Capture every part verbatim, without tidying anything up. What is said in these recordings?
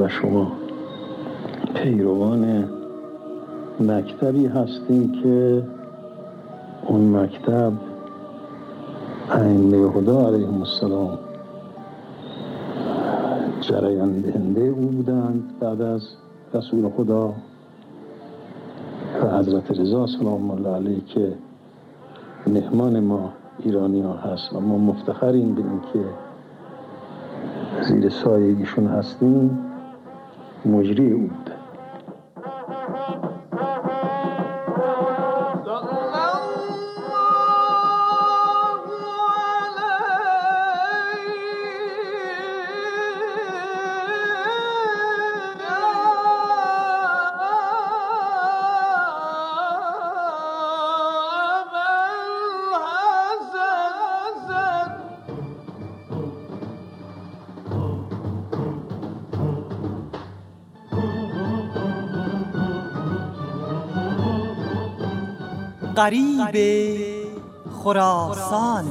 و شما پیروان مکتبی هستیم که اون مکتب ائمه هدی علیهم السلام جریان دهنده او بودند بعد از رسول خدا و حضرت رضا سلام الله علیه که مهمان ما ایرانی ها هست و ما مفتخریم به این که زیر سایه ایشون هستیم. مجری او بوده. غریب خراسان.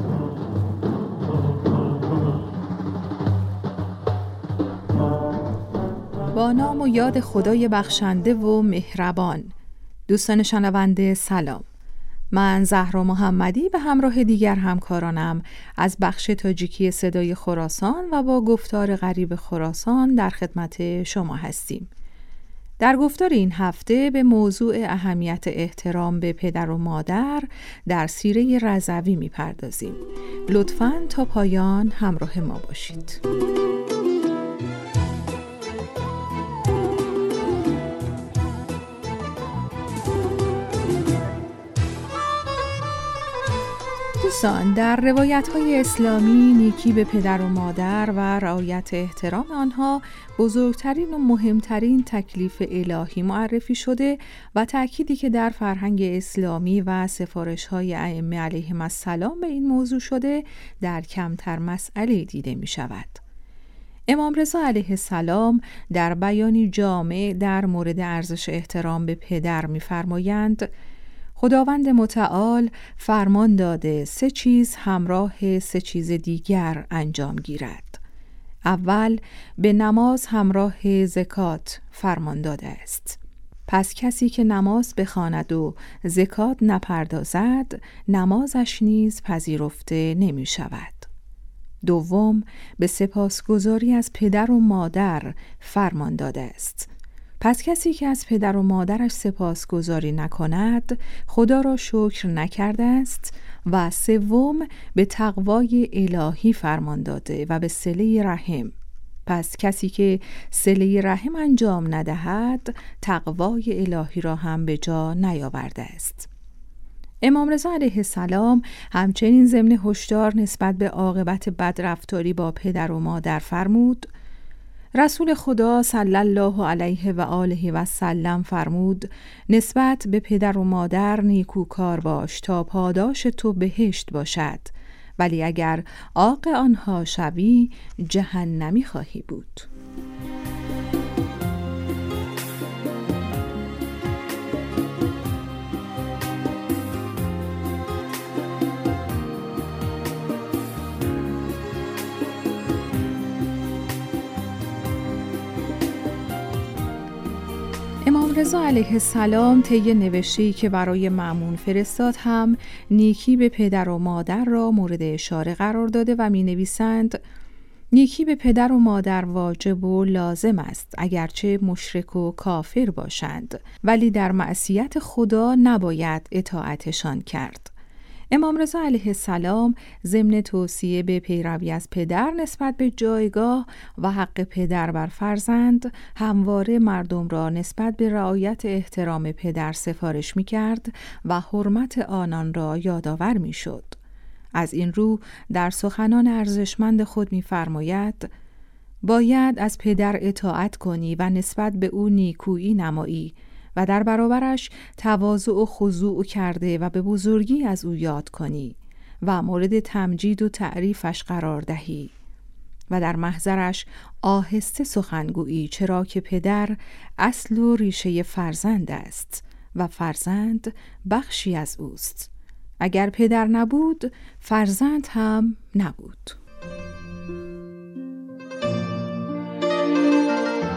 با نام و یاد خدای بخشنده و مهربان. دوستان شنونده سلام، من زهرا محمدی به همراه دیگر همکارانم از بخش تاجیکی صدای خراسان و با گفتار غریب خراسان در خدمت شما هستیم. در گفتار این هفته به موضوع اهمیت احترام به پدر و مادر در سیره رضوی می‌پردازیم. لطفاً تا پایان همراه ما باشید. دوستان، در روایت‌های اسلامی نیکی به پدر و مادر و رعایت احترام آنها بزرگترین و مهمترین تکلیف الهی معرفی شده و تأکیدی که در فرهنگ اسلامی و سفارش‌های ائمه علیهم السلام به این موضوع شده در کمتر مسئله دیده می‌شود. امام رضا علیه السلام در بیانی جامع در مورد ارزش احترام به پدر می‌فرمایند: خداوند متعال فرمان داده سه چیز همراه سه چیز دیگر انجام گیرد. اول، به نماز همراه زکات فرمان داده است. پس کسی که نماز بخواند و زکات نپردازد، نمازش نیز پذیرفته نمی شود. دوم، به سپاسگزاری از پدر و مادر فرمان داده است. پس کسی که از پدر و مادرش سپاسگزاری نکند، خدا را شکر نکرده است. و سوم، به تقوای الهی فرمان داده و به صله رحم. پس کسی که صله رحم انجام ندهد، تقوای الهی را هم به جا نیاورده است. امام رضا علیه السلام همچنین ضمن هشدار نسبت به عاقبت بدرفتاری با پدر و مادر فرمود: رسول خدا صلی الله علیه و آله و سلم فرمود: نسبت به پدر و مادر نیکوکار باش تا پاداش تو بهشت باشد، ولی اگر عاق آنها شوی جهنمی خواهی بود. امام رضا علیه السلام طی نوشته‌ای که برای مأمون فرستاد هم نیکی به پدر و مادر را مورد اشاره قرار داده و می نویسند: نیکی به پدر و مادر واجب و لازم است اگرچه مشرک و کافر باشند، ولی در معصیت خدا نباید اطاعتشان کرد. امام رضا علیه السلام ضمن توصیه به پیروی از پدر نسبت به جایگاه و حق پدر بر فرزند، همواره مردم را نسبت به رعایت احترام پدر سفارش می کرد و حرمت آنان را یادآور می شد. از این رو در سخنان ارزشمند خود می فرماید: باید از پدر اطاعت کنی و نسبت به او نیکویی نمایی و در برابرش تواضع و خضوع کرده و به بزرگی از او یاد کنی و مورد تمجید و تعریفش قرار دهی و در محضرش آهسته سخنگویی، چرا که پدر اصل و ریشه فرزند است و فرزند بخشی از اوست. اگر پدر نبود، فرزند هم نبود.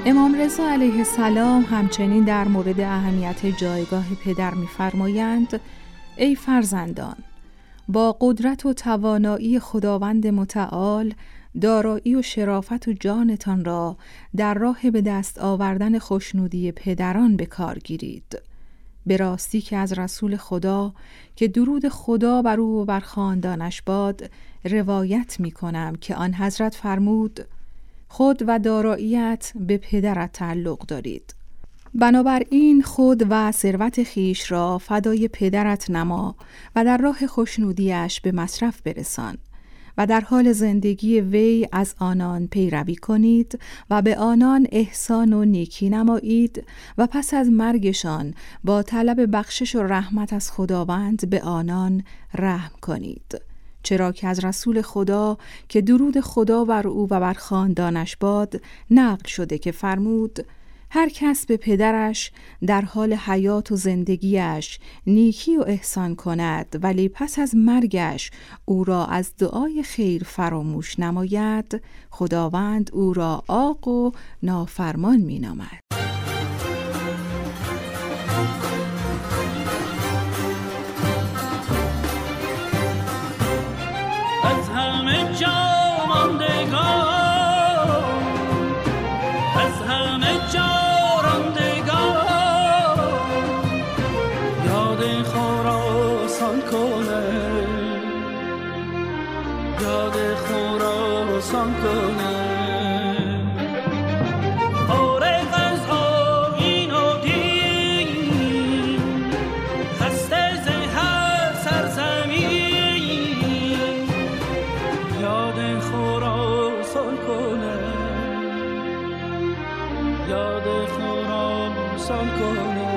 امام رضا علیه السلام همچنین در مورد اهمیت جایگاه پدر می‌فرمایند: ای فرزندان، با قدرت و توانایی خداوند متعال دارایی و شرافت و جانتان را در راه به دست آوردن خوشنودی پدران به کار گیرید. به راستی که از رسول خدا که درود خدا بر او و بر خاندانش باد روایت می کنم که آن حضرت فرمود: خود و داراییت به پدرت تعلق دارید، بنابراین خود و ثروت خیش را فدای پدرت نما و در راه خوشنودیش به مصرف برسان و در حال زندگی وی از آنان پیروی کنید و به آنان احسان و نیکی نمایید و پس از مرگشان با طلب بخشش و رحمت از خداوند به آنان رحم کنید. چرا که از رسول خدا که درود خدا بر او و بر خاندانش باد نقل شده که فرمود: هر کس به پدرش در حال حیات و زندگیش نیکی و احسان کند ولی پس از مرگش او را از دعای خیر فراموش نماید، خداوند او را عاق و نافرمان می نامد. از همه جا ماندگار، از همه جا خراسان کنه، فارغ از آیین و دین، خسته ز هر سرزمین، یاد خراسان کنه، یاد خراسان کنه.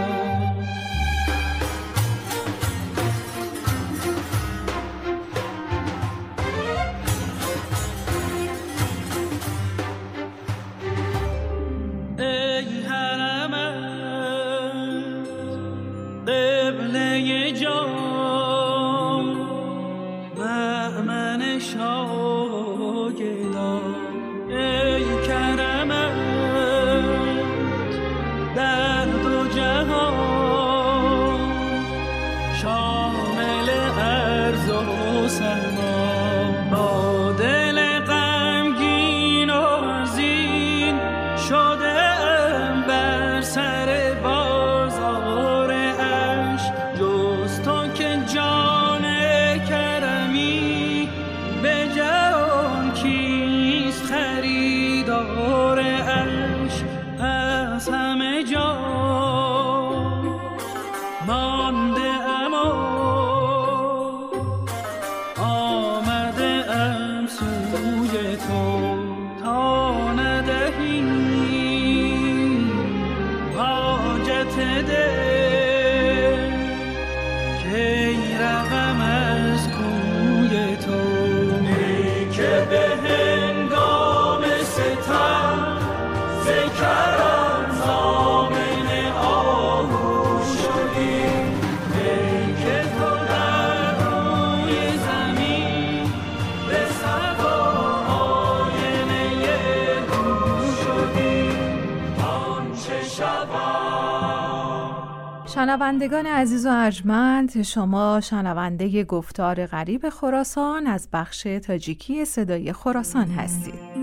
شنوندگان عزیز و ارجمند، شما شنونده گفتار غریب خراسان از بخش تاجیکی صدای خراسان هستید.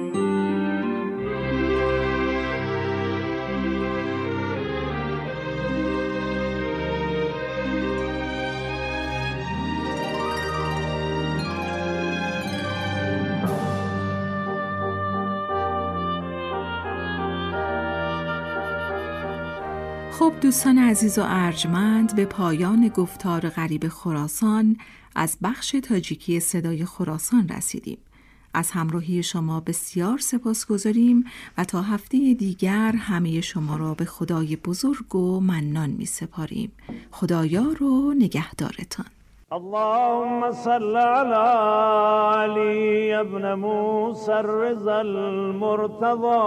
خب دوستان عزیز و ارجمند، به پایان گفتار غریب خراسان از بخش تاجیکی صدای خراسان رسیدیم. از همراهی شما بسیار سپاسگزاریم و تا هفته دیگر همه شما را به خدای بزرگ و منان می سپاریم. خدایار و نگهدارتان. اللهم صل على علي ابن موسى الرضا المرتضى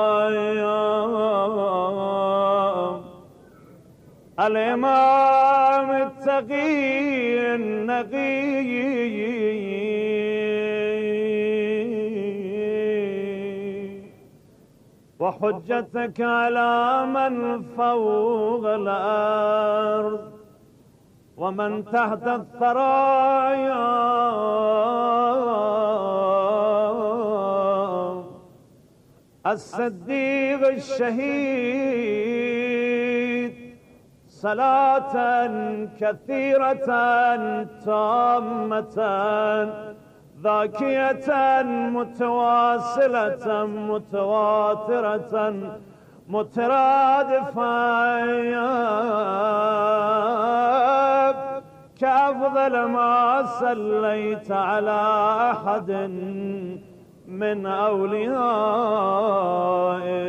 الإمام التقي النقي وحجتك على من فوق الأرض ومن تحت الثرايا الصديق الشهيد صلاة كثيرة تامة ذاكية متواصلة متواترة مترادفة كأفضل ما صليت على أحد من أوليائك